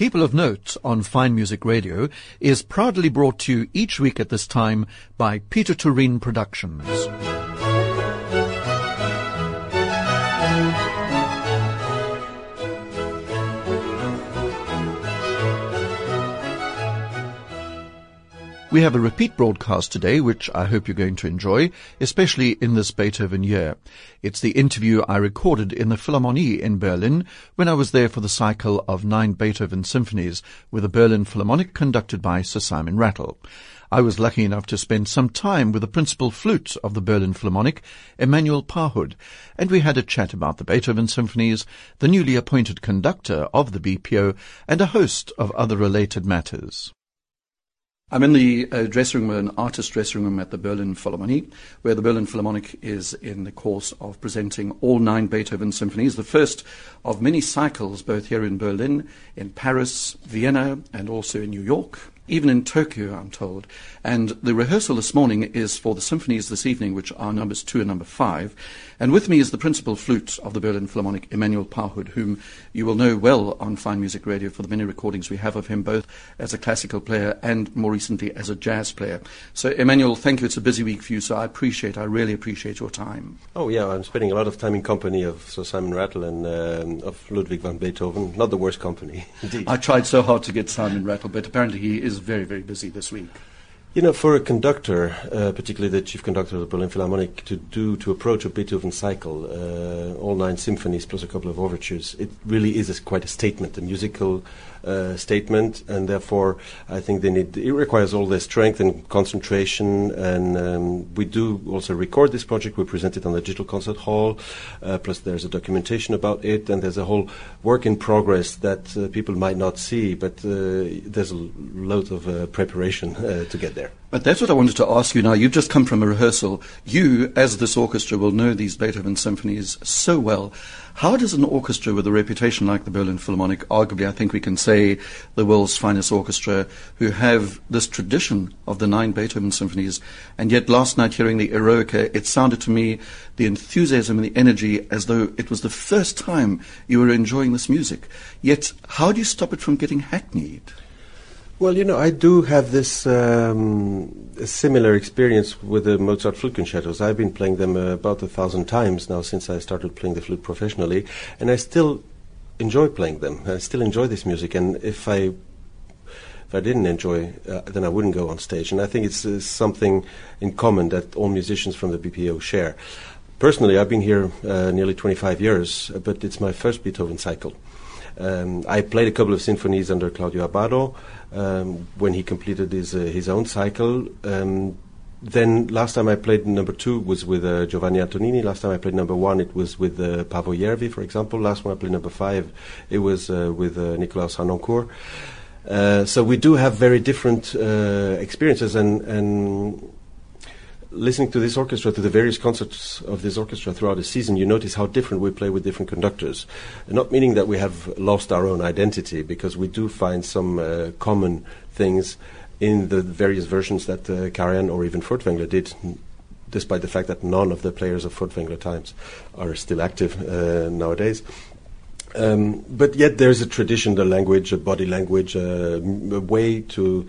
People of Note on Fine Music Radio is proudly brought to you each week at this time by Peter Tureen Productions. We have a repeat broadcast today, which I hope you're going to enjoy, especially in this Beethoven year. It's the interview I recorded in the Philharmonie in Berlin when I was there for the cycle of 9 Beethoven symphonies with the Berlin Philharmonic conducted by Sir Simon Rattle. I was lucky enough to spend some time with the principal flute of the Berlin Philharmonic, Emanuel Parhud, and we had a chat about the Beethoven symphonies, the newly appointed conductor of the BPO, and a host of other related matters. I'm in the dressing room, an artist dressing room at the Berlin Philharmonie, where the Berlin Philharmonic is in the course of presenting all 9 Beethoven symphonies, the first of many cycles, both here in Berlin, in Paris, Vienna, and also in New York, even in Tokyo, I'm told. And the rehearsal this morning is for the symphonies this evening, which are numbers 2 and number 5. And with me is the principal flute of the Berlin Philharmonic, Emanuel Parhud, whom you will know well on Fine Music Radio for the many recordings we have of him, both as a classical player and more recently as a jazz player. So, Emanuel, thank you. It's a busy week for you, so I really appreciate your time. Oh, yeah, I'm spending a lot of time in company of Sir Simon Rattle and of Ludwig van Beethoven. Not the worst company, indeed. I tried so hard to get Simon Rattle, but apparently he is very busy this week. You know, for a conductor, particularly the chief conductor of the Berlin Philharmonic, to approach a Beethoven cycle, all 9 symphonies plus a couple of overtures, it really is quite a statement, a musical statement, and therefore I think it requires all their strength and concentration, and we do also record this project. We present it on the Digital Concert Hall, plus there's a documentation about it, and there's a whole work in progress that people might not see, but there's a lot of preparation to get there. But that's what I wanted to ask you now. You've just come from a rehearsal. You, as this orchestra, will know these Beethoven symphonies so well. How does an orchestra with a reputation like the Berlin Philharmonic, arguably I think we can say the world's finest orchestra, who have this tradition of the 9 Beethoven symphonies, and yet last night hearing the Eroica, it sounded to me, the enthusiasm and the energy, as though it was the first time you were enjoying this music. Yet, how do you stop it from getting hackneyed? Well, you know, I do have this a similar experience with the Mozart flute concertos. I've been playing them about 1,000 times now since I started playing the flute professionally, and I still enjoy playing them. I still enjoy this music, and if I didn't enjoy, then I wouldn't go on stage. And I think it's something in common that all musicians from the BPO share. Personally, I've been here nearly 25 years, but it's my first Beethoven cycle. I played a couple of symphonies under Claudio Abbado when he completed his own cycle. Then last time I played number 2 was with Giovanni Antonini. Last time I played number 1, it was with Paavo Järvi, for example. Last one I played number 5, it was with Nikolaus Harnoncourt. So we do have very different experiences, and listening to this orchestra, to the various concerts of this orchestra throughout the season, you notice how different we play with different conductors. Not meaning that we have lost our own identity, because we do find some common things in the various versions that Karajan or even Furtwängler did, despite the fact that none of the players of Furtwängler times are still active nowadays. But yet there's a tradition, the language, a body language, a way to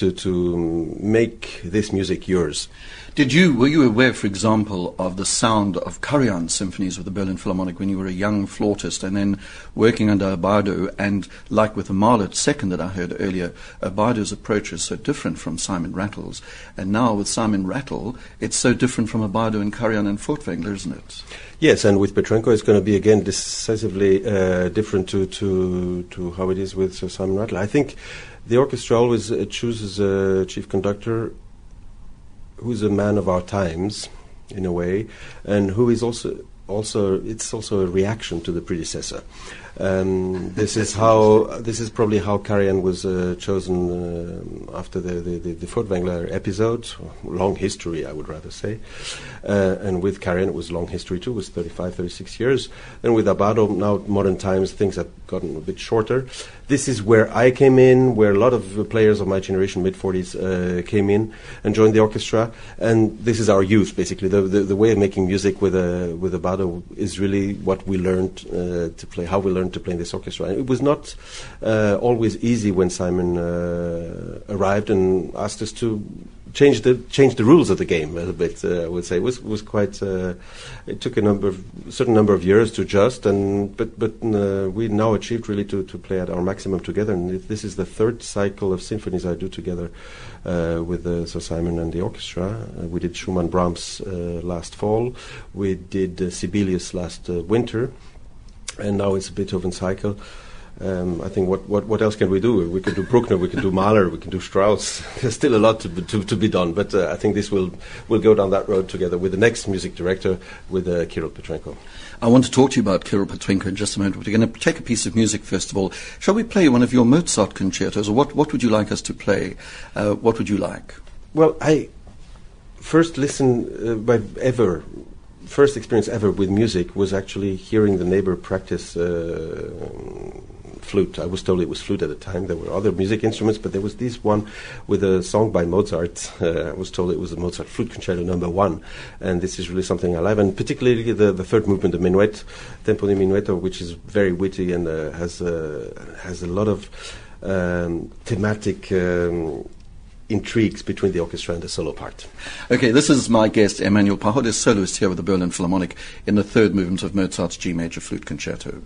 make this music yours. Were you aware, for example, of the sound of Karajan's symphonies with the Berlin Philharmonic when you were a young flautist, and then working under Abbado, and like with the Mahler second that I heard earlier, Abbado's approach is so different from Simon Rattle's, and now with Simon Rattle, it's so different from Abbado and Karajan and Furtwängler, isn't it? Yes, and with Petrenko it's going to be again decisively different to how it is with Sir Simon Rattle. I think the orchestra always chooses a chief conductor who's a man of our times, in a way, and who is also it's also a reaction to the predecessor. This is probably how Karajan was chosen after the Furtwängler episode. Long history, I would rather say. And with Karajan, it was long history too. It was 35, 36 years. And with Abbado, now modern times, things have gotten a bit shorter. This is where I came in, where a lot of players of my generation, mid-40s, came in and joined the orchestra. And this is our youth, basically, the way of making music with Abbado Fado is really what we learned to play, how we learned to play in this orchestra. And it was not always easy when Simon arrived and asked us to change the rules of the game a little bit. I would say it was quite. It took a certain number of years to adjust, but we now achieved really to play at our maximum together. And this is the third cycle of symphonies I do together with Sir Simon and the orchestra. We did Schumann Brahms last fall. We did Sibelius last winter, and now it's a Beethoven cycle. I think what else can we do? We could do Bruckner, we could do Mahler, we can do Strauss. There's still a lot to be done, but I think this will go down that road together with the next music director, with Kirill Petrenko. I want to talk to you about Kirill Petrenko in just a moment, but we're going to take a piece of music first of all. Shall we play one of your Mozart concertos, or what would you like us to play? What would you like? Well, I first first experience ever with music was actually hearing the neighbor practice flute. I was told it was flute at the time. There were other music instruments, but there was this one with a song by Mozart. I was told it was the Mozart Flute Concerto No. 1, and this is really something I love, and particularly the third movement, the Minuet, Tempo di Minuetto, which is very witty and has a lot of thematic intrigues between the orchestra and the solo part. Okay, this is my guest, Emmanuel Pajot, soloist here with the Berlin Philharmonic in the third movement of Mozart's G Major Flute Concerto.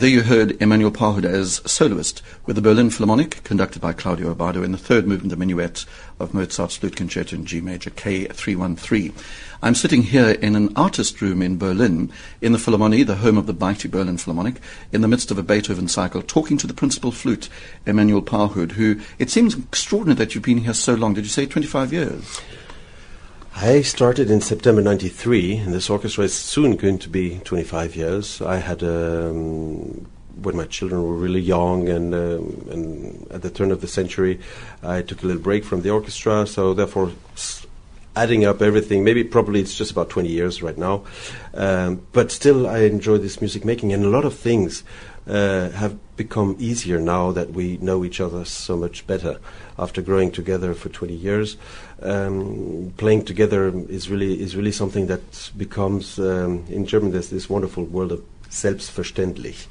There you heard Emmanuel Pahud as soloist with the Berlin Philharmonic, conducted by Claudio Abbado, in the third movement, the minuet of Mozart's Flute Concerto in G major, K313. I'm sitting here in an artist room in Berlin, in the Philharmonie, the home of the mighty Berlin Philharmonic, in the midst of a Beethoven cycle, talking to the principal flute, Emmanuel Pahud, who, it seems extraordinary that you've been here so long. Did you say 25 years? I started in September '93, and this orchestra is soon going to be 25 years. I had, when my children were really young, and at the turn of the century, I took a little break from the orchestra, so therefore, adding up everything, probably it's just about 20 years right now. But still, I enjoy this music making, and a lot of things have become easier now that we know each other so much better after growing together for 20 years. Playing together is really something that becomes, in German there's this wonderful word of selbstverständlich,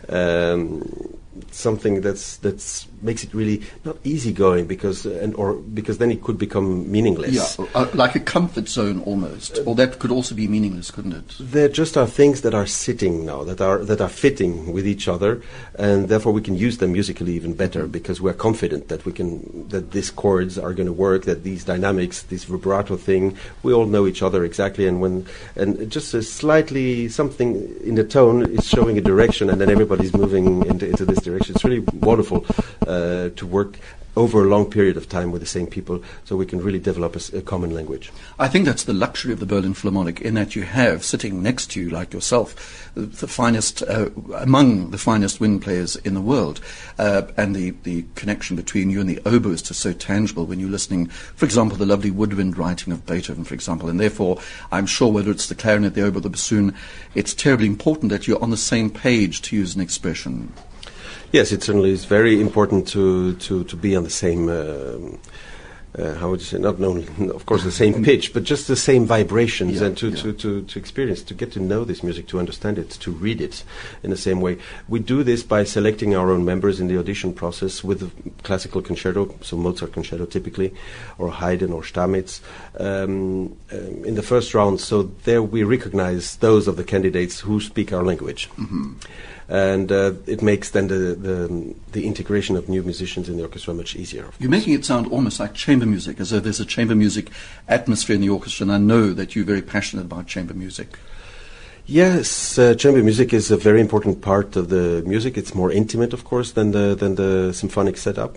something that's makes it really not easygoing because then it could become meaningless. Yeah, like a comfort zone almost, or that could also be meaningless, couldn't it? There just are things that are sitting now, that are fitting with each other, and therefore we can use them musically even better because we're confident that these chords are going to work, that these dynamics, this vibrato thing, we all know each other exactly, and just a slightly something in the tone is showing a direction, and then everybody's moving into this direction. It's really wonderful to work over a long period of time with the same people, so we can really develop a common language. I think that's the luxury of the Berlin Philharmonic, in that you have sitting next to you, like yourself, the finest, among the finest wind players in the world, and the connection between you and the oboist is so tangible when you're listening, for example, the lovely woodwind writing of Beethoven, for example, and therefore I'm sure whether it's the clarinet, the oboe, the bassoon, it's terribly important that you're on the same page, to use an expression. Yes, it certainly is very important to be on the same, how would you say, not only, of course, the same pitch, but just the same vibrations, and to experience, to get to know this music, to understand it, to read it in the same way. We do this by selecting our own members in the audition process with the classical concerto, so Mozart concerto typically, or Haydn or Stamitz, in the first round. So there we recognize those of the candidates who speak our language. Mm-hmm. And it makes then the integration of new musicians in the orchestra much easier. You're making it sound almost like chamber music, as though there's a chamber music atmosphere in the orchestra, and I know that you're very passionate about chamber music. Yes, chamber music is a very important part of the music. It's more intimate, of course, than the symphonic setup.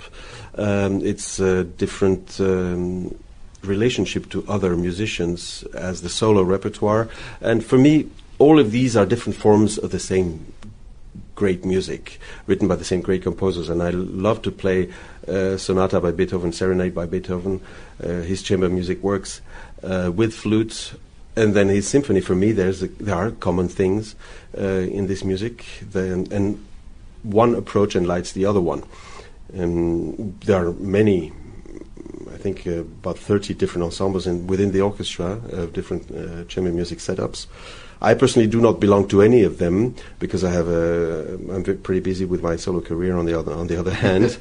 It's a different relationship to other musicians as the solo repertoire. And for me, all of these are different forms of the same great music written by the same great composers, and I love to play Sonata by Beethoven, Serenade by Beethoven, his chamber music works with flutes, and then his symphony. For me, there are common things in this music, and one approach enlightens the other one. There are many, I think about 30 different ensembles within the orchestra of different chamber music setups. I personally do not belong to any of them because I'm pretty busy with my solo career. On the other hand,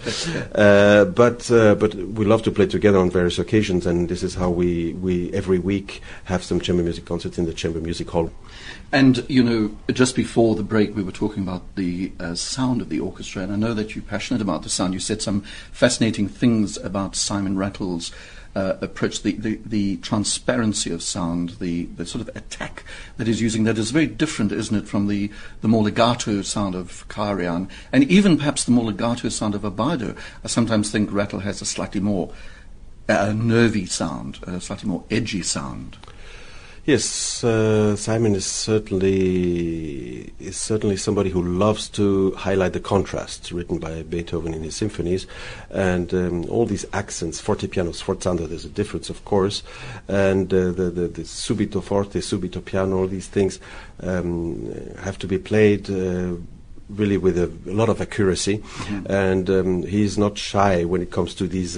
but we love to play together on various occasions, and this is how we every week have some chamber music concerts in the chamber music hall. And just before the break, we were talking about the sound of the orchestra, and I know that you're passionate about the sound. You said some fascinating things about Simon Rattle's approach, the transparency of sound, the sort of attack that he's using, that is very different, isn't it, from the more legato sound of Karajan, and even perhaps the more legato sound of Abbado. I sometimes think Rattle has a slightly more nervy sound, a slightly more edgy sound. Yes, Simon is certainly somebody who loves to highlight the contrasts written by Beethoven in his symphonies, and all these accents, fortepiano, sforzando. There's a difference, of course, and the subito forte, subito piano. All these things have to be played really with a lot of accuracy, and he's not shy when it comes to these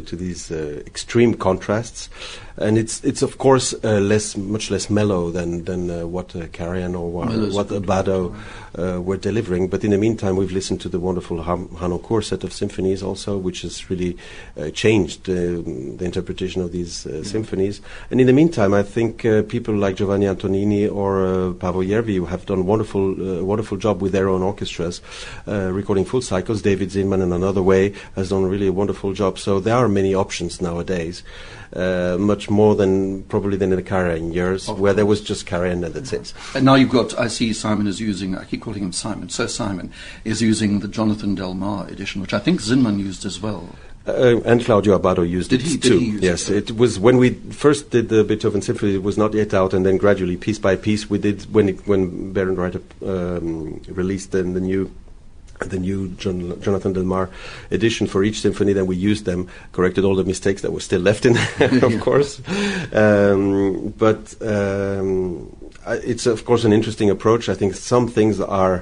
extreme contrasts. And it's of course much less mellow than what Karajan or what Abbado were delivering. But in the meantime, we've listened to the wonderful Harnoncourt set of symphonies also, which has really changed the interpretation of these symphonies. And in the meantime, I think people like Giovanni Antonini or Paavo Järvi have done wonderful job with their own orchestras, recording full cycles. David Zinman, in another way, has done really a wonderful job. So there are many options nowadays, much more than probably than in the Karajan years, where there was just Karajan and that's it. And now you've got, I see Simon is using, I keep calling him Simon, so Simon is using the Jonathan Del Mar edition, which I think Zinman used as well. And Claudio Abbado used it too. Did he use yes, it was when we first did the Beethoven Symphony. It was not yet out, and then gradually, piece by piece, we did when Bernd Reiter released then the new Jonathan Del Mar edition for each symphony. Then we used them, corrected all the mistakes that were still left in there, of course. But it's of course an interesting approach. I think some things are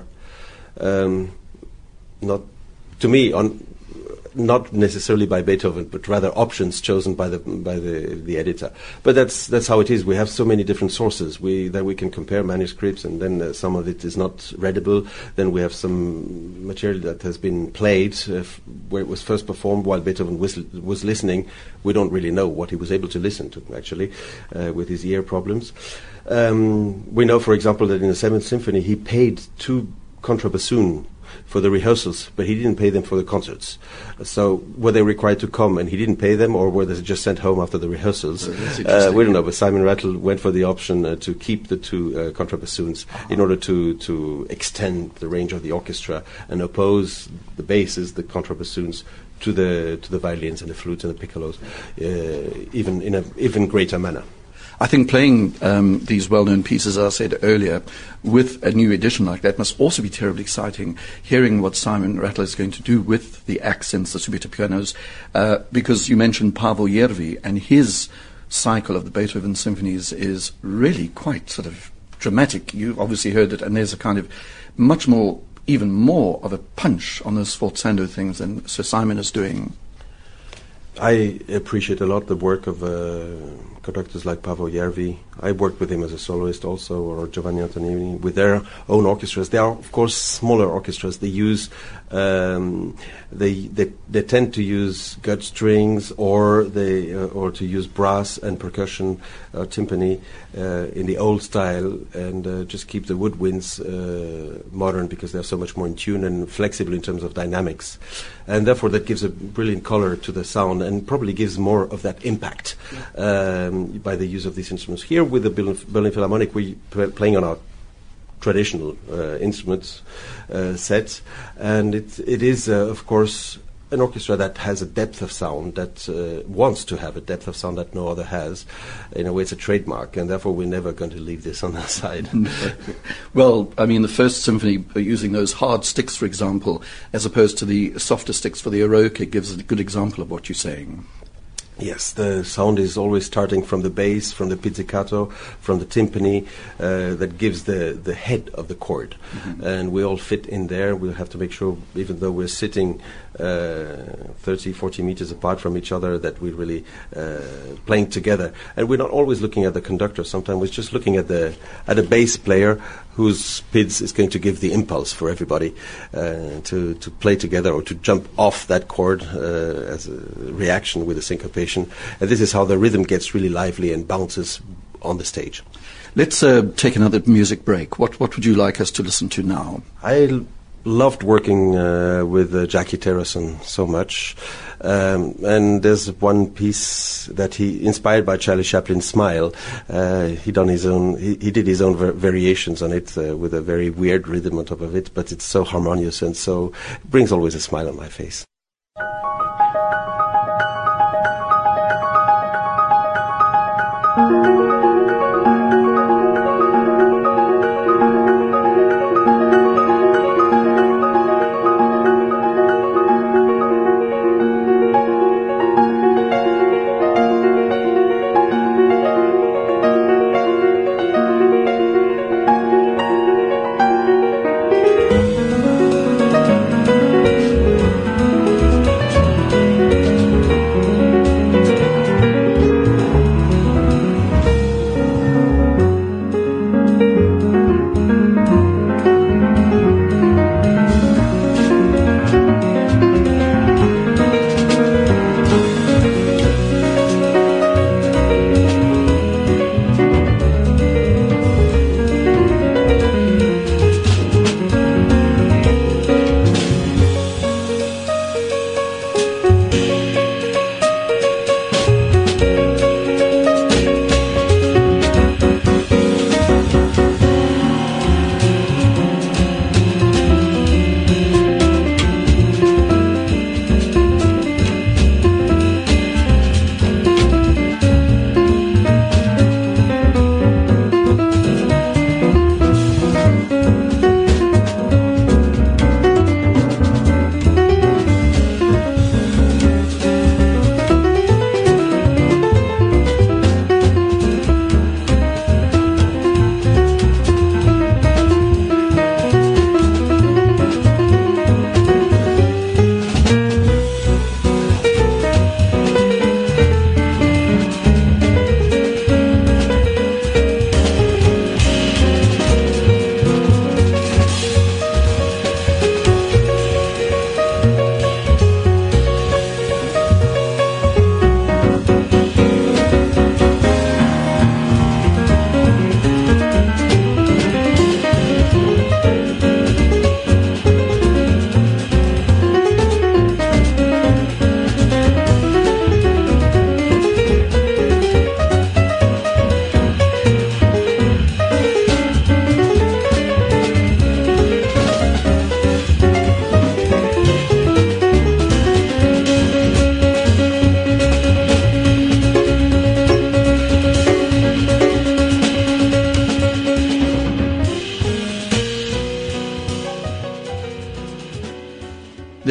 not, to me, not necessarily by Beethoven, but rather options chosen by the editor. But that's how it is. We have so many different sources that we can compare manuscripts, and then some of it is not readable. Then we have some material that has been played where it was first performed while Beethoven was listening. We don't really know what he was able to listen to, actually, with his ear problems. We know, for example, that in the Seventh Symphony he paid 2 contrabassoon for the rehearsals, but he didn't pay them for the concerts. So were they required to come and he didn't pay them, or were they just sent home after the rehearsals? We don't know, but Simon Rattle went for the option to keep the 2 contrabassoons in order to extend the range of the orchestra and oppose the basses, the contrabassoons, to the violins and the flutes and the piccolos, even in an even greater manner. I think playing these well-known pieces, as I said earlier, with a new edition like that must also be terribly exciting, hearing what Simon Rattle is going to do with the accents, the subito pianos, because you mentioned Pavel Järvi, and his cycle of the Beethoven symphonies is really quite sort of dramatic. You obviously heard it, and there's a kind of much more, even more of a punch on those sforzando things than Sir Simon is doing. I appreciate a lot the work of conductors like Pavel Järvi. I worked with him as a soloist also, or Giovanni Antonini, with their own orchestras. They are, of course, smaller orchestras. They use they tend to use gut strings, or to use brass and percussion, timpani, in the old style, and just keep the woodwinds modern, because they're so much more in tune and flexible in terms of dynamics, and therefore that gives a brilliant color to the sound and probably gives more of that impact by the use of these instruments. Here with the Berlin Philharmonic, we're playing on our traditional instruments set, and it is of course an orchestra that has a depth of sound, that wants to have a depth of sound that no other has. In a way, it's a trademark, and therefore we're never going to leave this on our side. Well, I mean, the First Symphony, using those hard sticks, for example, as opposed to the softer sticks for the Eroica, gives a good example of what you're saying. Yes, the sound is always starting from the bass, from the pizzicato, from the timpani, that gives the head of the chord. Mm-hmm. And we all fit in there. We'll have to make sure, even though we're sitting 30, 40 meters apart from each other, that we're really playing together. And we're not always looking at the conductor. Sometimes we're just looking at the bass player, whose PIDS is going to give the impulse for everybody to play together, or to jump off that chord as a reaction with a syncopation. And this is how the rhythm gets really lively and bounces on the stage. Let's take another music break. What would you like us to listen to now? I loved working with Jackie Terrason so much. And there's one piece that he, inspired by Charlie Chaplin's Smile, he did his own variations on it with a very weird rhythm on top of it, but it's so harmonious, and so it brings always a smile on my face.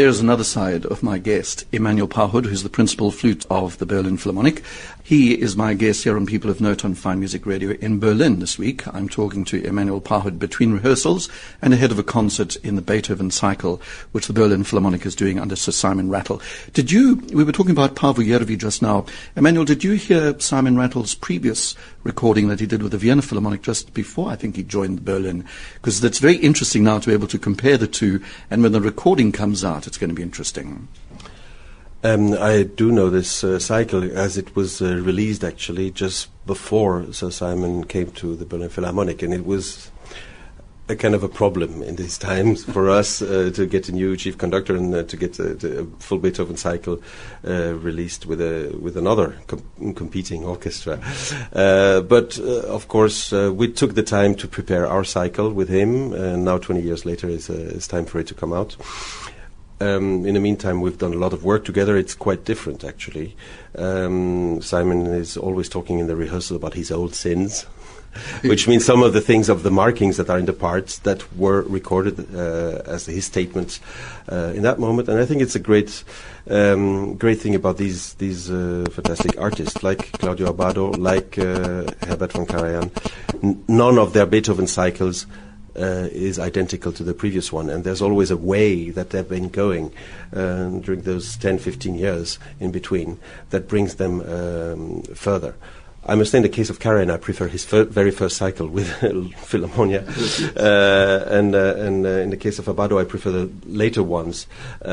there's another side of my guest, Emanuel Pahud, who's the principal flute of the Berlin Philharmonic. He is my guest here on People of Note on Fine Music Radio in Berlin this week. I'm talking to Emanuel Pahud between rehearsals and ahead of a concert in the Beethoven cycle, which the Berlin Philharmonic is doing under Sir Simon Rattle. We were talking about Paavo Järvi just now. Emanuel, did you hear Simon Rattle's previous recording that he did with the Vienna Philharmonic just before I think he joined Berlin? Because it's very interesting now to be able to compare the two, and when the recording comes out, it's going to be interesting. I do know this cycle, as it was released actually just before Sir Simon came to the Berlin Philharmonic, and it was a kind of a problem in these times for us to get a new chief conductor and to get a full Beethoven cycle released with another competing orchestra. But of course, we took the time to prepare our cycle with him, and now 20 years later it's time for it to come out. In the meantime, we've done a lot of work together. It's quite different, actually. Simon is always talking in the rehearsal about his old sins, which means some of the things of the markings that are in the parts that were recorded as his statements in that moment. And I think it's a great thing about these fantastic artists like Claudio Abbado, like Herbert von Karajan. None of their Beethoven cycles is identical to the previous one, and there's always a way that they've been going during those 10-15 years in between that brings them further. I must say, in the case of Karajan, I prefer his very first cycle with Philharmonia, and in the case of Abbado, I prefer the later ones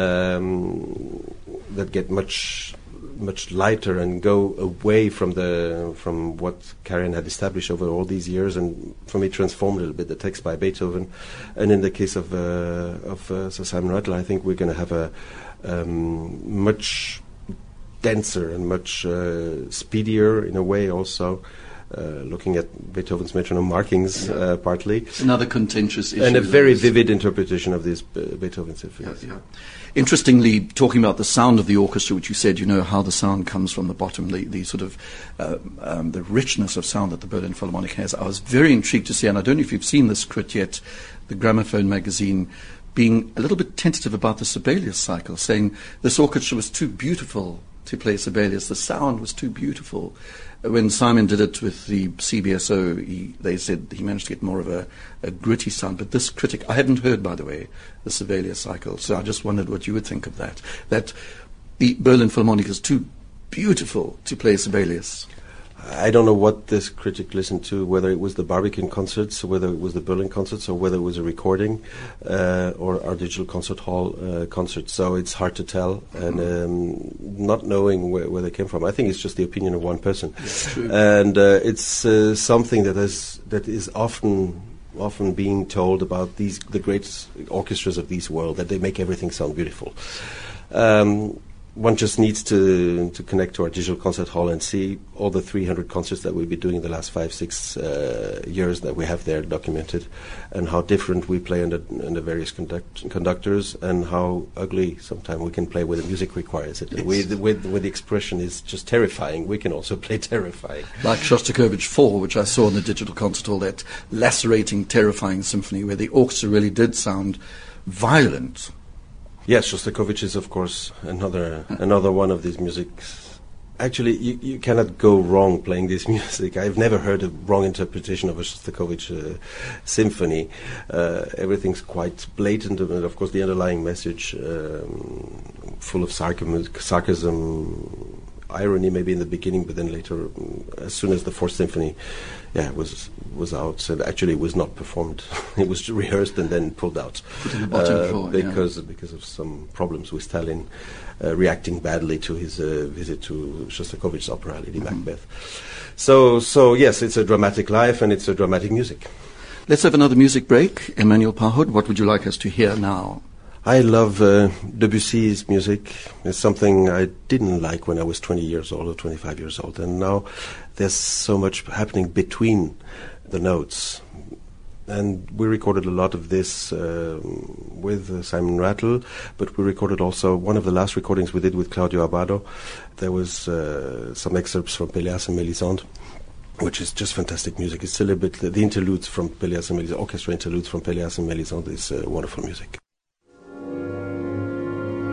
that get much lighter and go away from what Karajan had established over all these years, and for me transform a little bit the text by Beethoven. And in the case of Sir Simon Rattle, I think we're going to have a much denser and much speedier in a way also. Looking at Beethoven's metronome markings, partly. It's another contentious issue. And a very vivid interpretation of these Beethoven symphonies. Yeah. Interestingly, talking about the sound of the orchestra, which you said, how the sound comes from the bottom, the sort of the richness of sound that the Berlin Philharmonic has. I was very intrigued to see, and I don't know if you've seen this, Krit, yet, the Gramophone magazine being a little bit tentative about the Sibelius cycle, saying this orchestra was too beautiful to play Sibelius. The sound was too beautiful. When Simon did it with the CBSO, they said he managed to get more of a gritty sound. But this critic, I hadn't heard, by the way, the Sibelius cycle, so I just wondered what you would think of that. That the Berlin Philharmonic is too beautiful to play Sibelius. I don't know what this critic listened to, whether it was the Barbican concerts, whether it was the Berlin concerts, or whether it was a recording or our digital concert hall concert. So it's hard to tell, and not knowing where they came from. I think it's just the opinion of one person, and it's something that is often being told about the great orchestras of this world, that they make everything sound beautiful. One just needs to connect to our digital concert hall and see all the 300 concerts that we've been doing in the last 5-6 years that we have there documented, and how different we play under various conductors, and how ugly sometimes we can play when the music requires it. Yes. With the expression is just terrifying. We can also play terrifying. Like Shostakovich 4, which I saw in the digital concert hall, that lacerating, terrifying symphony where the orchestra really did sound violent. Yes, Shostakovich is, of course, another one of these musics. Actually, you cannot go wrong playing this music. I've never heard a wrong interpretation of a Shostakovich symphony. Everything's quite blatant, and of course the underlying message, full of sarcasm, irony maybe in the beginning, but then later, as soon as the Fourth Symphony was out, so actually it was not performed. It was rehearsed and then pulled out. Put in the bottom floor, because of some problems with Stalin reacting badly to his visit to Shostakovich's opera, Lady Macbeth. So yes, it's a dramatic life and it's a dramatic music. Let's have another music break. Emanuel Pahud, what would you like us to hear now? I love Debussy's music. It's something I didn't like when I was 20 years old or 25 years old, and now there's so much happening between the notes. And we recorded a lot of this with Simon Rattle, but we recorded also one of the last recordings we did with Claudio Abbado. There was some excerpts from Péléas and Mélisande, which is just fantastic music. It's a little bit the interludes from Péléas and Mélisande, orchestra interludes from Péléas and Mélisande is wonderful music.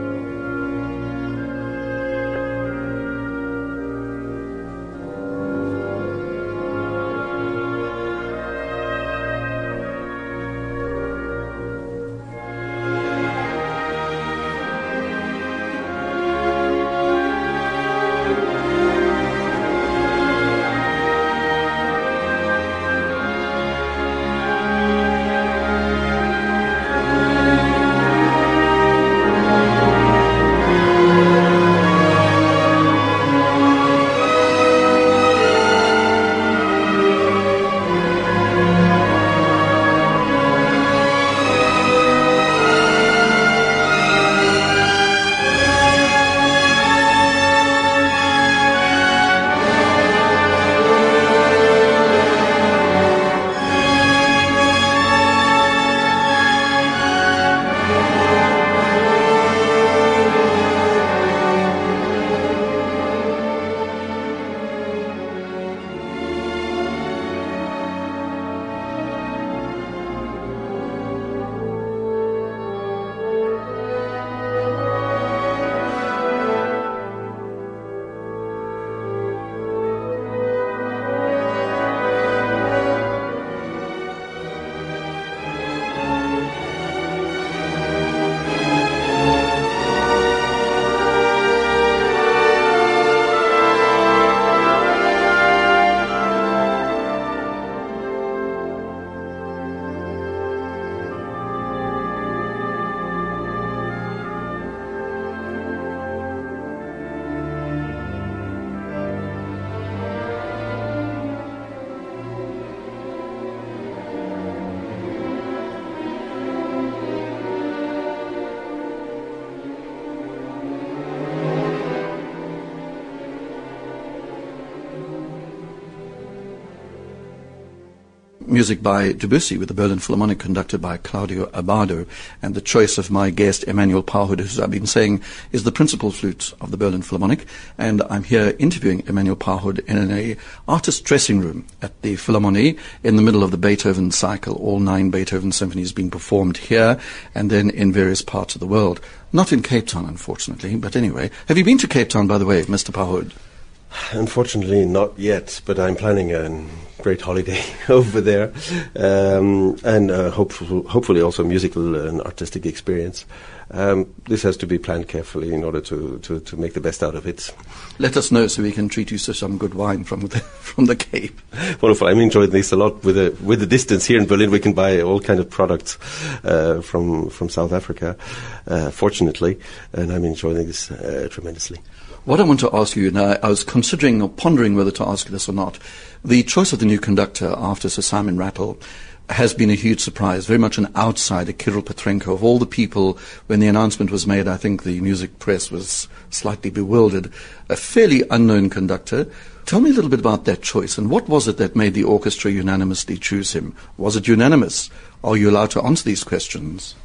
music by Debussy with the Berlin Philharmonic conducted by Claudio Abbado, and the choice of my guest, Emmanuel Parhoud, who I've been saying is the principal flute of the Berlin Philharmonic, and I'm here interviewing Emmanuel Parhoud in an artist dressing room at the Philharmonie in the middle of the Beethoven cycle. All 9 Beethoven symphonies being performed here and then in various parts of the world. Not in Cape Town, unfortunately, but anyway. Have you been to Cape Town, by the way, Mr. Parhoud? Unfortunately, not yet, but I'm planning a great holiday over there, and hopefully also a musical and artistic experience. This has to be planned carefully in order to make the best out of it. Let us know so we can treat you to some good wine from the Cape. Wonderful. I'm enjoying this a lot. With the distance here in Berlin, we can buy all kind of products from South Africa, fortunately, and I'm enjoying this tremendously. What I want to ask you, now, I was considering or pondering whether to ask you this or not. The choice of the new conductor after Sir Simon Rattle has been a huge surprise, very much an outsider, Kirill Petrenko. Of all the people, when the announcement was made, I think the music press was slightly bewildered. A fairly unknown conductor. Tell me a little bit about that choice, and what was it that made the orchestra unanimously choose him? Was it unanimous? Are you allowed to answer these questions?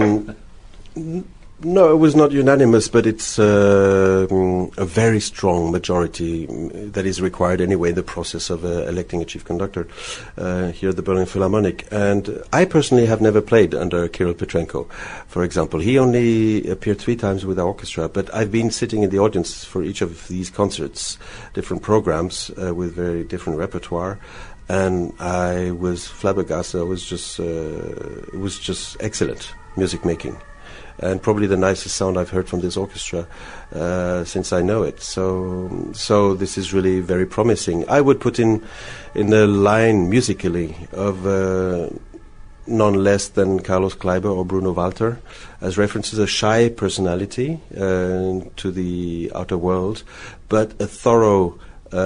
No, it was not unanimous, but it's a very strong majority that is required anyway in the process of electing a chief conductor here at the Berlin Philharmonic. And I personally have never played under Kirill Petrenko, for example. He only appeared 3 times with our orchestra, but I've been sitting in the audience for each of these concerts, different programs with very different repertoire. And I was flabbergasted. It was just excellent music making. And probably the nicest sound I've heard from this orchestra since I know it. So this is really very promising. I would put in the line musically of none less than Carlos Kleiber or Bruno Walter as references, a shy personality to the outer world, but a thorough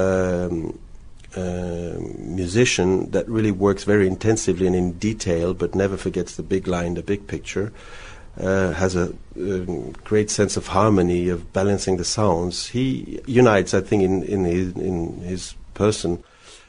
musician that really works very intensively and in detail, but never forgets the big line, the big picture. Has a great sense of harmony, of balancing the sounds. He unites, I think, in his person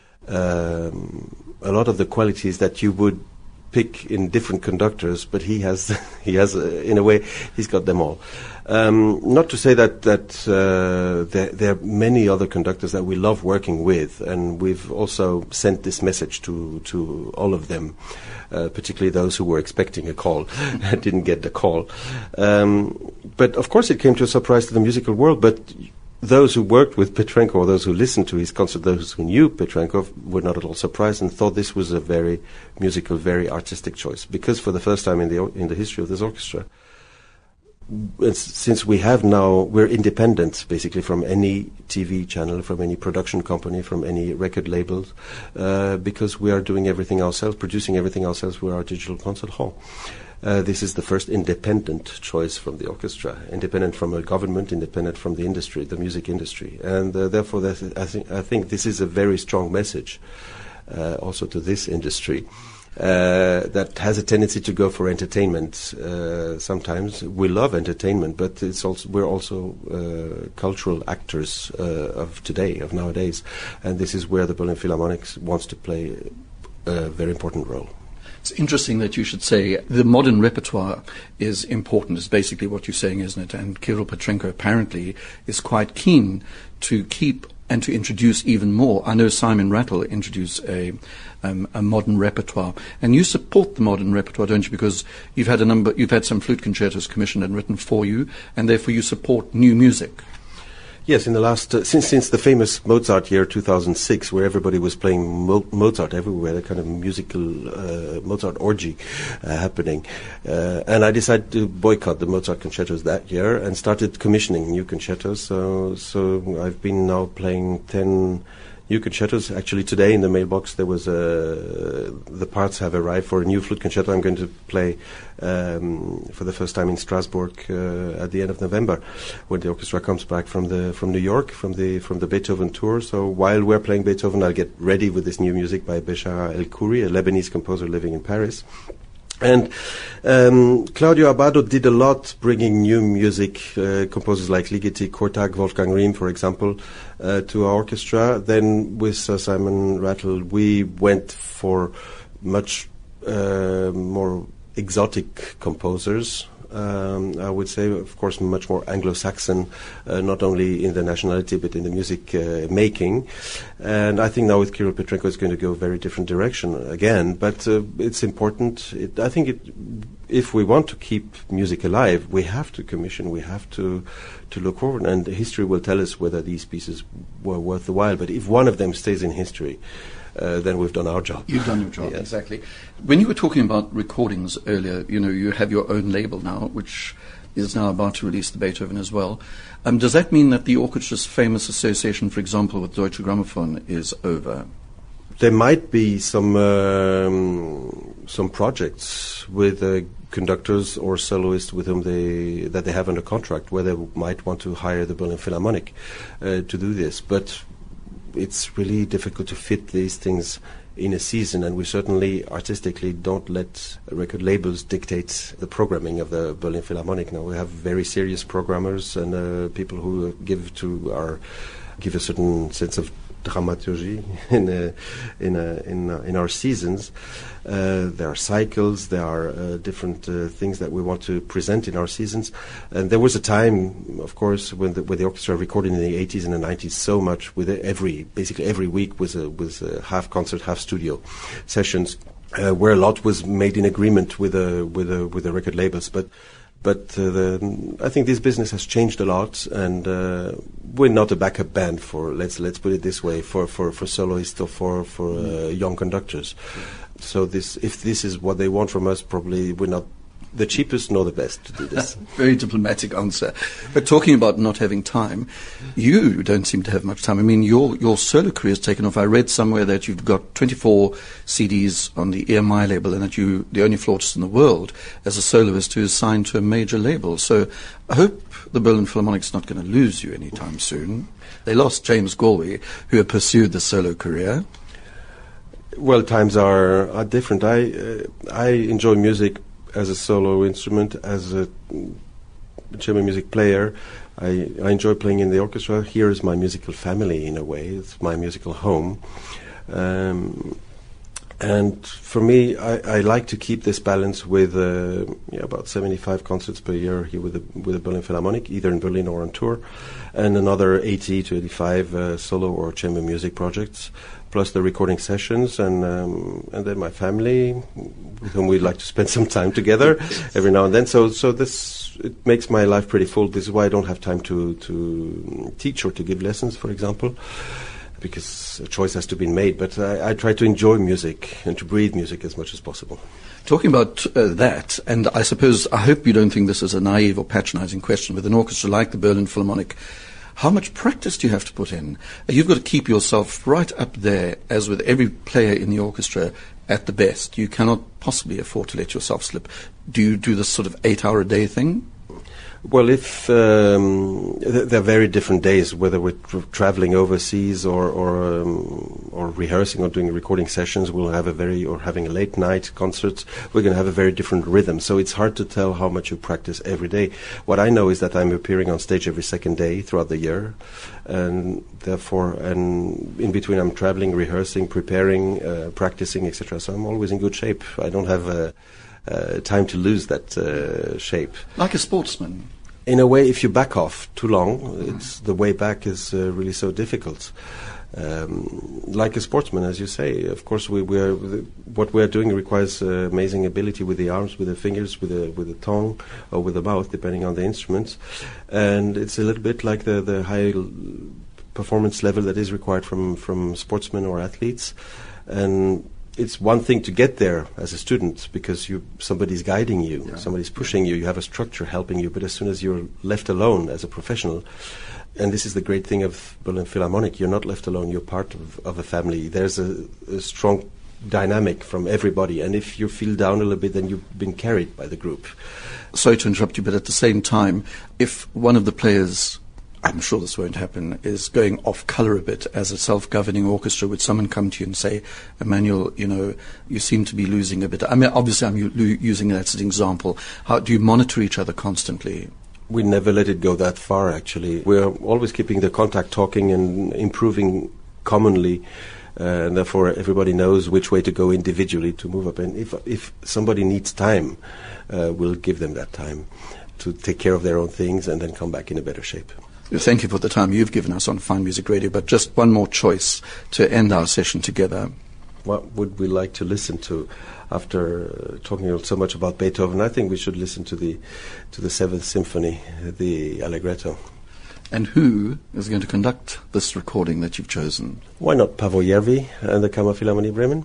a lot of the qualities that you would pick in different conductors, but he has in a way he's got them all. Not to say that there are many other conductors that we love working with, and we've also sent this message to all of them, particularly those who were expecting a call and didn't get the call. But of course it came to a surprise to the musical world, but those who worked with Petrenko, or those who listened to his concert, those who knew Petrenko, were not at all surprised and thought this was a very musical, very artistic choice. Because for the first time in the history of this orchestra, since we're independent basically from any TV channel, from any production company, from any record labels, because we are doing everything ourselves, producing everything ourselves with our digital concert hall. This is the first independent choice from the orchestra, independent from a government, independent from the industry, the music industry, and therefore I think this is a very strong message also to this industry. That has a tendency to go for entertainment. Sometimes we love entertainment, but we're also cultural actors of nowadays, and this is where the Berlin Philharmonic wants to play a very important role. It's interesting that you should say the modern repertoire is important, is basically what you're saying, isn't it? And Kirill Petrenko apparently is quite keen to keep and to introduce even more. I know Simon Rattle introduced a modern repertoire, and you support the modern repertoire, don't you? Because you've had some flute concertos commissioned and written for you, and therefore you support new music. Yes, in the last since the famous Mozart year 2006, where everybody was playing Mozart everywhere, a kind of musical Mozart orgy happening, and I decided to boycott the Mozart concertos that year and started commissioning new concertos. So I've been now playing 10 new concertos. Actually, today in the mailbox there was the parts have arrived for a new flute concerto I'm going to play for the first time in Strasbourg at the end of November, when the orchestra comes back from New York from the Beethoven tour. So while we're playing Beethoven, I'll get ready with this new music by Béchara El Khoury, a Lebanese composer living in Paris. And Claudio Abbado did a lot, bringing new music, composers like Ligeti, Kortag, Wolfgang Riem, for example, to our orchestra. Then with Sir Simon Rattle, we went for much more exotic composers. I would say, of course, much more Anglo-Saxon, not only in the nationality but in the music making. And I think now with Kirill Petrenko it's going to go a very different direction again. But it's important. I think if we want to keep music alive, we have to commission, we have to look forward. And history will tell us whether these pieces were worth the while. But if one of them stays in history, then we've done our job. You've done your job, Yes. exactly. When you were talking about recordings earlier, you have your own label now, which is now about to release the Beethoven as well. Does that mean that the orchestra's famous association, for example, with Deutsche Grammophon is over? There might be some projects with conductors or soloists with whom that they have under contract, where they might want to hire the Berlin Philharmonic to do this. But it's really difficult to fit these things in a season, and we certainly artistically don't let record labels dictate the programming of the Berlin Philharmonic. Now we have very serious programmers and people who give a certain sense of dramaturgy in our seasons. There are cycles, there are different things that we want to present in our seasons. And there was a time, of course, when the orchestra recorded in the 80s and the 90s so much, with basically every week was a half concert, half studio sessions, where a lot was made in agreement with the record labels. But I think this business has changed a lot, and we're not a backup band for let's put it this way for soloists or for young conductors. So if this is what they want from us, probably we're not the cheapest nor the best to do this. Very diplomatic answer. But talking about not having time, you don't seem to have much time. I mean, your solo career has taken off. I read somewhere that you've got 24 CDs on the EMI label, and that you're the only flautist in the world as a soloist who is signed to a major label. So I hope the Berlin Philharmonic's not going to lose you anytime soon. They lost James Galway, who had pursued the solo career. Well, times are different. I enjoy music as a solo instrument, as a chamber music player. I enjoy playing in the orchestra. Here is my musical family in a way. It's my musical home. And for me, I like to keep this balance with about 75 concerts per year here with the Berlin Philharmonic, either in Berlin or on tour, and another 80 to 85 solo or chamber music projects, plus the recording sessions, and then my family, with whom we like to spend some time together every now and then. So it makes my life pretty full. This is why I don't have time to teach or to give lessons, for example, because a choice has to be made. But I try to enjoy music and to breathe music as much as possible. Talking about that, and I hope you don't think this is a naive or patronizing question, with an orchestra like the Berlin Philharmonic, how much practice do you have to put in? You've got to keep yourself right up there, as with every player in the orchestra, at the best. You cannot possibly afford to let yourself slip. Do you do this sort of 8-hour-a-day thing? Well, if there are very different days, whether we're traveling overseas or rehearsing or doing recording sessions, we'll have having a late night concert. We're going to have a very different rhythm. So it's hard to tell how much you practice every day. What I know is that I'm appearing on stage every second day throughout the year, and therefore, and in between, I'm traveling, rehearsing, preparing, practicing, etc. So I'm always in good shape. I don't have time to lose that shape. Like a sportsman? In a way, if you back off too long, the way back is really so difficult. Like a sportsman, as you say, of course, what we are doing requires amazing ability with the arms, with the fingers, with the tongue, or with the mouth, depending on the instruments. And it's a little bit like the high performance level that is required from sportsmen or athletes. And it's one thing to get there as a student because somebody's guiding you, somebody's pushing you, you have a structure helping you, but as soon as you're left alone as a professional, and this is the great thing of Berlin Philharmonic, you're not left alone, you're part of a family. There's a strong dynamic from everybody, and if you feel down a little bit, then you've been carried by the group. Sorry to interrupt you, but at the same time, if one of the players, I'm sure this won't happen, is going off colour a bit as a self-governing orchestra, would someone come to you and say, Emmanuel, you seem to be losing a bit? I mean, obviously I'm using that as an example. How do you monitor each other constantly? We never let it go that far, actually. We're always keeping the contact, talking and improving commonly and therefore everybody knows which way to go individually to move up. And if somebody needs time, we'll give them that time to take care of their own things and then come back in a better shape. Thank you for the time you've given us on Fine Music Radio, but just one more choice to end our session together. What would we like to listen to after talking so much about Beethoven? I think we should listen to the Seventh Symphony, the Allegretto. And who is going to conduct this recording that you've chosen? Why not Paavo Järvi and the Kammerphilharmonie Bremen?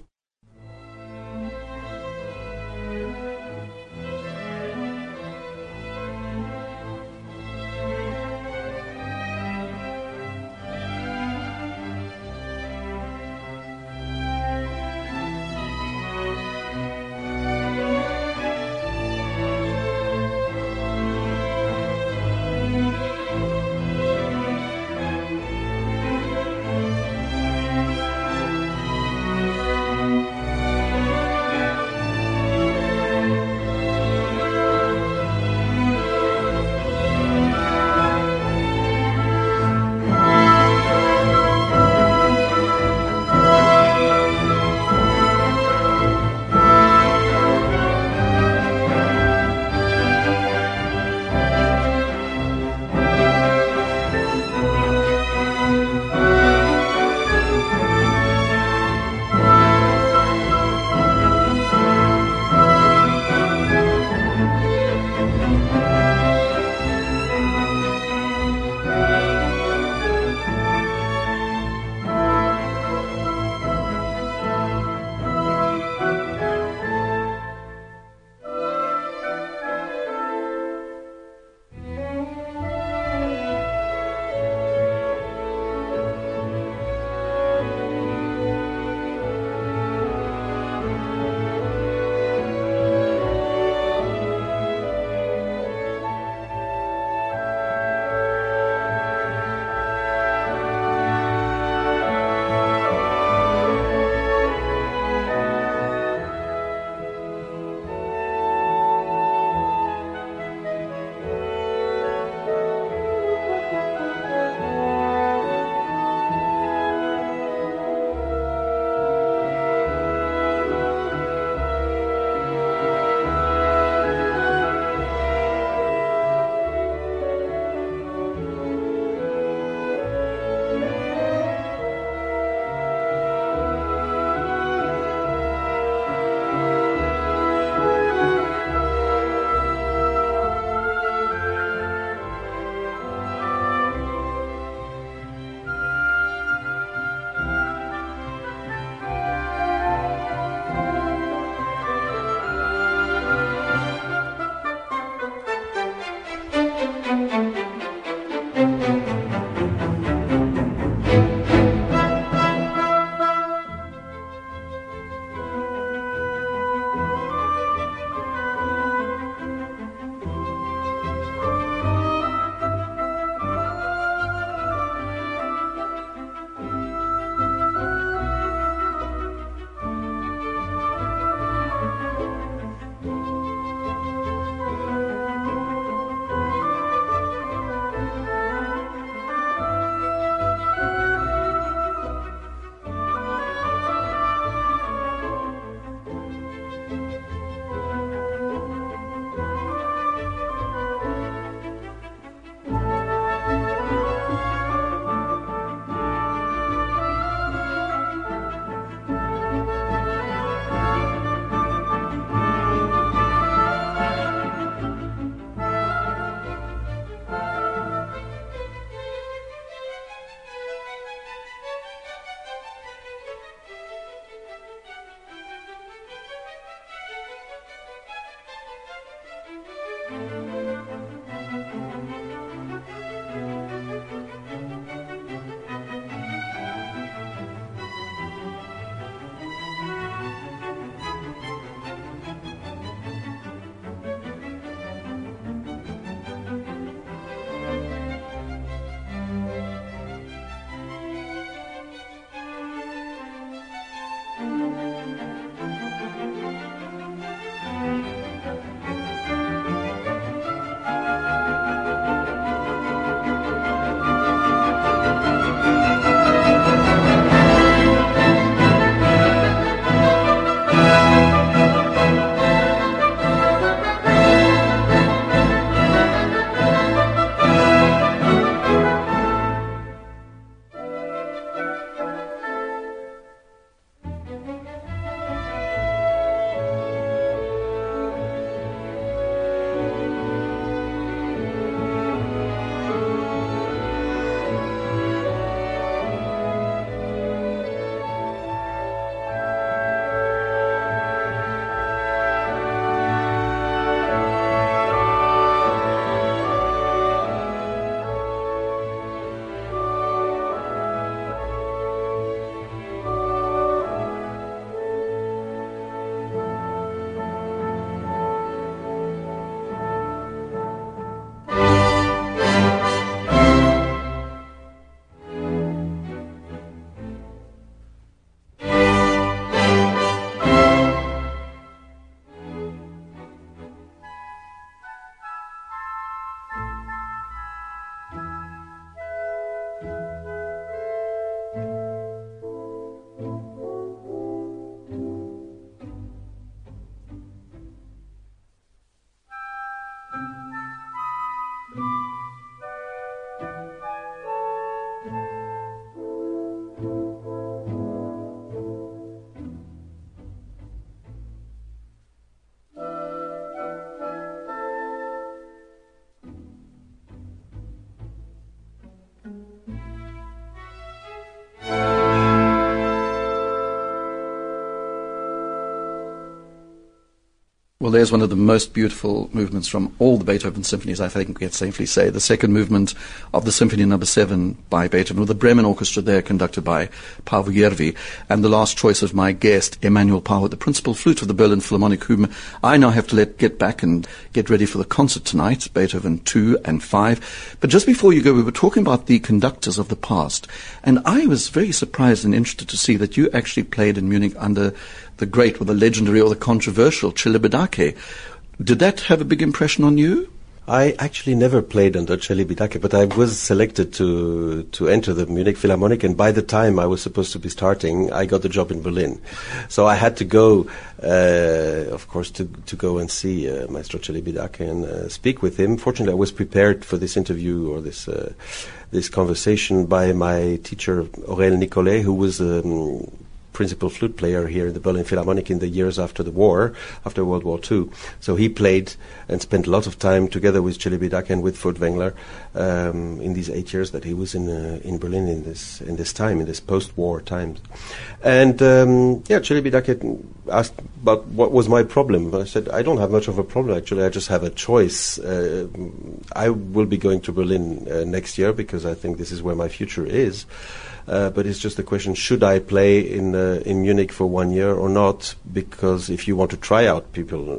Well, there's one of the most beautiful movements from all the Beethoven symphonies, I think we can safely say. The second movement of the Symphony No. 7 by Beethoven, with the Bremen Orchestra there conducted by Paavo Järvi, and the last choice of my guest, Emmanuel Paavo, the principal flute of the Berlin Philharmonic, whom I now have to get back and get ready for the concert tonight, Beethoven 2 and 5. But just before you go, we were talking about the conductors of the past, and I was very surprised and interested to see that you actually played in Munich under the great, or the legendary, or the controversial Celibidache. Did that have a big impression on you? I actually never played under Celibidache, but I was selected to enter the Munich Philharmonic, and by the time I was supposed to be starting, I got the job in Berlin. So I had to go, of course, to go and see Maestro Celibidache and speak with him. Fortunately, I was prepared for this interview or this conversation by my teacher, Aurel Nicolet, who was principal flute player here in the Berlin Philharmonic in the years after the war, after World War II. So he played and spent a lot of time together with Celibidache and with Furtwängler in these 8 years that he was in Berlin in this time, in this post-war times. And Celibidache asked about what was my problem. I said, I don't have much of a problem actually. I just have a choice. I will be going to Berlin next year because I think this is where my future is. But it's just a question: should I play in Munich for 1 year or not? Because if you want to try out people,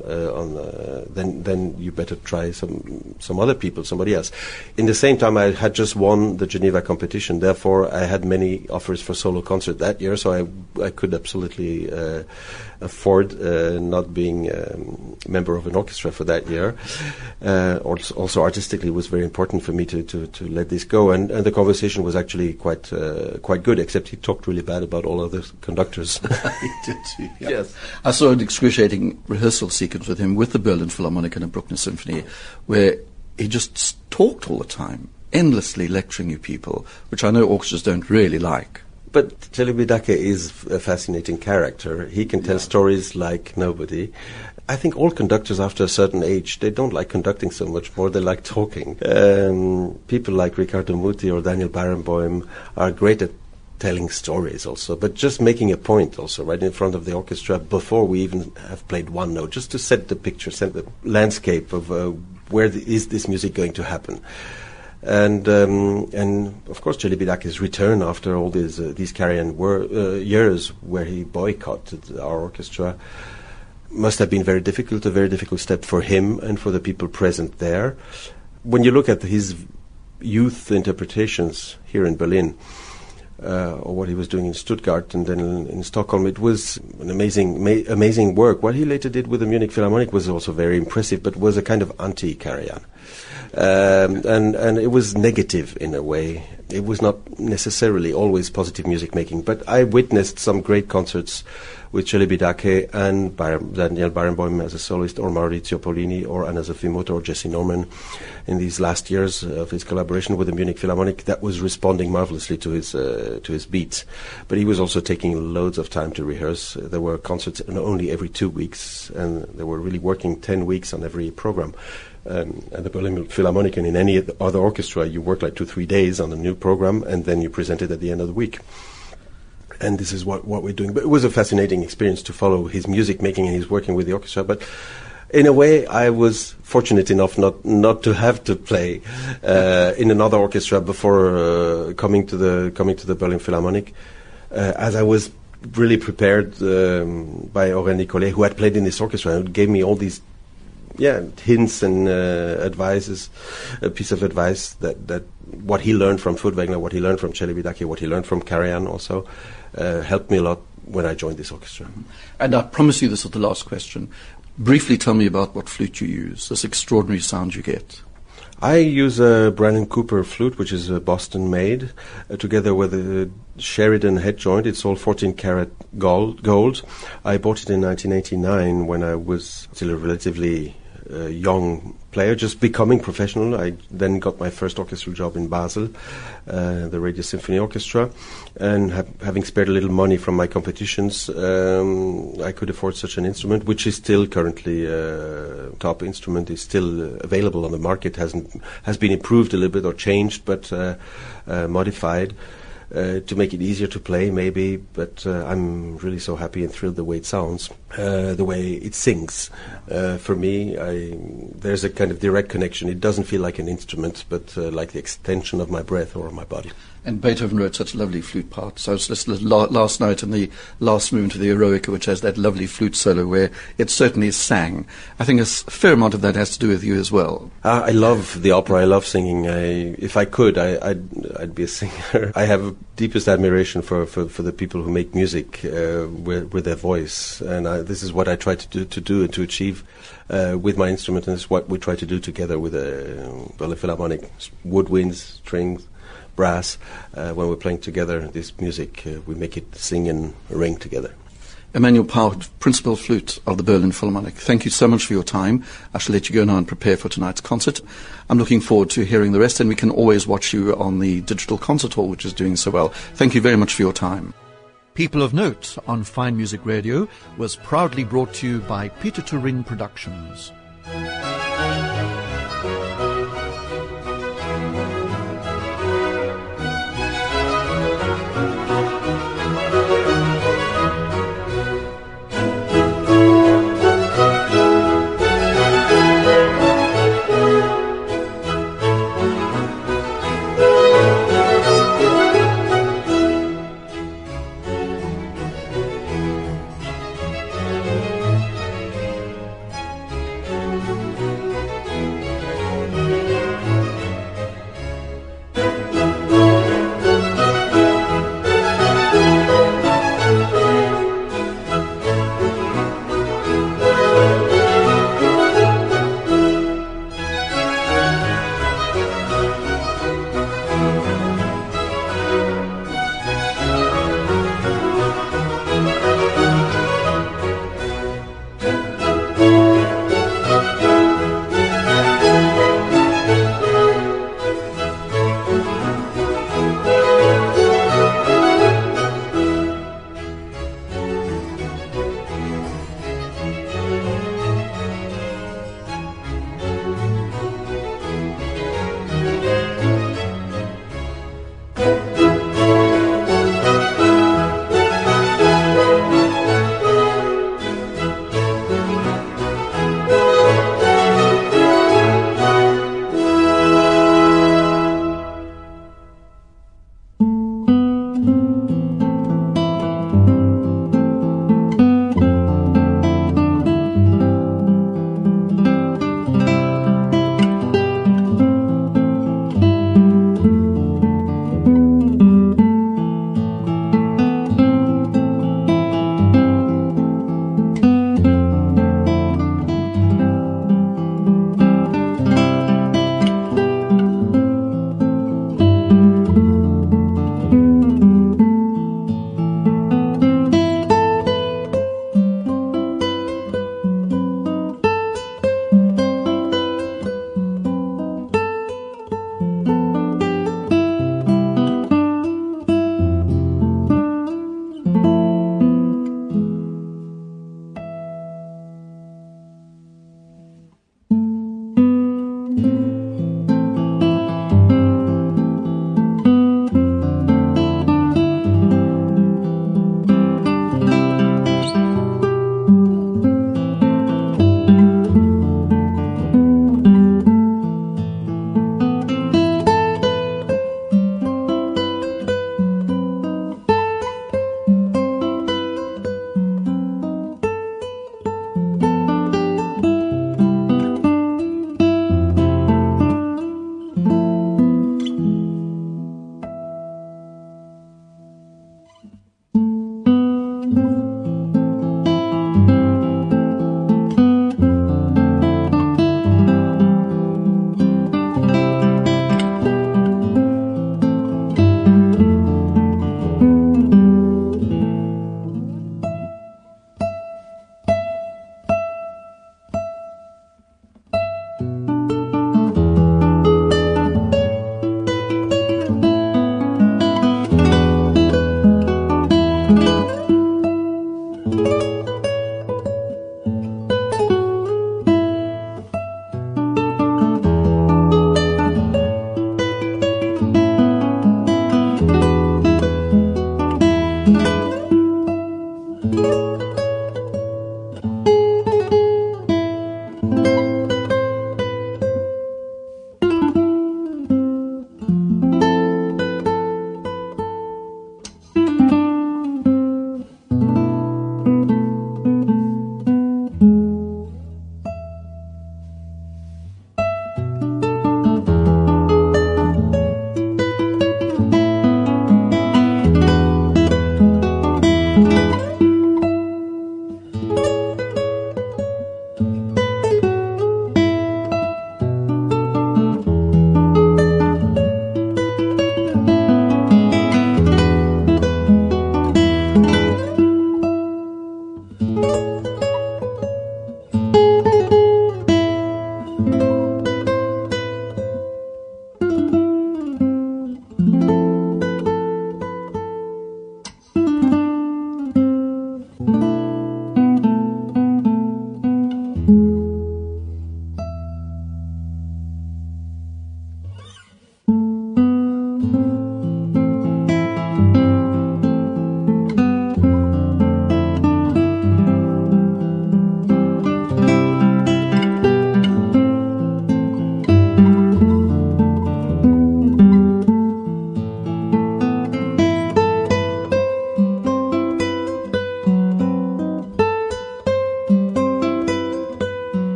then you better try some other people, somebody else. In the same time, I had just won the Geneva competition. Therefore, I had many offers for solo concert that year, so I could absolutely afford not being a member of an orchestra for that year. Also, artistically, it was very important for me to let this go. And the conversation was actually quite good, except he talked really bad about all other conductors. He did too, yeah. Yes. I saw an excruciating rehearsal sequence with him with the Berlin Philharmonic and the Bruckner Symphony, where he just talked all the time, endlessly lecturing you people, which I know orchestras don't really like. But Celibidache is a fascinating character. He can tell stories like nobody. I think all conductors after a certain age, they don't like conducting so much more, they like talking. People like Riccardo Muti or Daniel Barenboim are great at telling stories also, but just making a point also right in front of the orchestra before we even have played one note, just to set the picture, set the landscape of where is this music going to happen. And of course, Celibidache's return after all these Karajan years where he boycotted our orchestra must have been very difficult, a very difficult step for him and for the people present there. When you look at his youth interpretations here in Berlin, or what he was doing in Stuttgart and then in Stockholm, it was an amazing work. What he later did with the Munich Philharmonic was also very impressive, but was a kind of anti-Karajan. And it was negative in a way. It was not necessarily always positive music making, but I witnessed some great concerts with Celibidache and Daniel Barenboim as a soloist, or Maurizio Pollini, or Anna-Sophie Mutter, or Jesse Norman in these last years of his collaboration with the Munich Philharmonic. That was responding marvelously to his beats. But he was also taking loads of time to rehearse. There were concerts only every 2 weeks, and they were really working 10 weeks on every program. At the Berlin Philharmonic and in any other orchestra, you work like 2-3 days on a new program, and then you present it at the end of the week. And this is what we're doing. But it was a fascinating experience to follow his music making and his working with the orchestra. But in a way, I was fortunate enough not to have to play in another orchestra before coming to the Berlin Philharmonic, as I was really prepared by Aurel Nicolet, who had played in this orchestra and gave me all these hints and advices, a piece of advice that what he learned from Furtwängler, what he learned from Celibidache, what he learned from Karajan also helped me a lot when I joined this orchestra. And I promise you this is the last question. Briefly tell me about what flute you use, this extraordinary sound you get. I use a Brannon Cooper flute, which is Boston made, together with a Sheridan head joint. It's all 14-karat gold. I bought it in 1989 when I was still a relatively young player, just becoming professional. I then got my first orchestral job in Basel, the Radio Symphony Orchestra, and having spared a little money from my competitions, I could afford such an instrument, which is still currently top instrument, is still available on the market, has been improved a little bit or changed, but modified. to make it easier to play, maybe. But I'm really so happy and thrilled the way it sounds, the way it sings. For me, there's a kind of direct connection. It doesn't feel like an instrument, but like the extension of my breath or my body. And Beethoven wrote such lovely flute parts. So I was listening last night in the last movement of the Eroica, which has that lovely flute solo where it certainly sang. I think a fair amount of that has to do with you as well. I love the opera. I love singing. If I could, I'd be a singer. I have deepest admiration for the people who make music with their voice, and this is what I try to do and to achieve with my instrument, and it's what we try to do together with Berlin Philharmonic, woodwinds, strings, brass. When we're playing together this music, we make it sing and ring together. Emmanuel Pauwert, Principal Flute of the Berlin Philharmonic, thank you so much for your time. I shall let you go now and prepare for tonight's concert. I'm looking forward to hearing the rest, and we can always watch you on the digital concert hall, which is doing so well. Thank you very much for your time. People of Note on Fine Music Radio was proudly brought to you by Peter Turing Productions.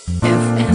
FM